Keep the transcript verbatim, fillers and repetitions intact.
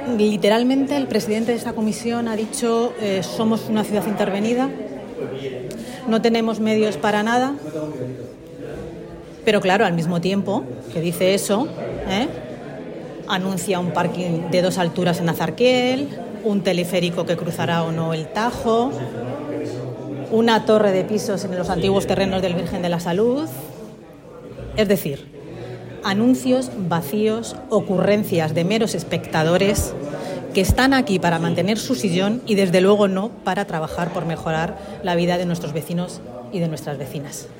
Literalmente el presidente de esta comisión ha dicho eh, somos una ciudad intervenida, no tenemos medios para nada, pero claro, al mismo tiempo que dice eso, ¿eh? anuncia un parking de dos alturas en Nazarquiel, un teleférico que cruzará o no el Tajo, una torre de pisos en los antiguos terrenos del Virgen de la Salud. Es decir, anuncios vacíos, ocurrencias de meros espectadores que están aquí para mantener su sillón y desde luego no para trabajar por mejorar la vida de nuestros vecinos y de nuestras vecinas.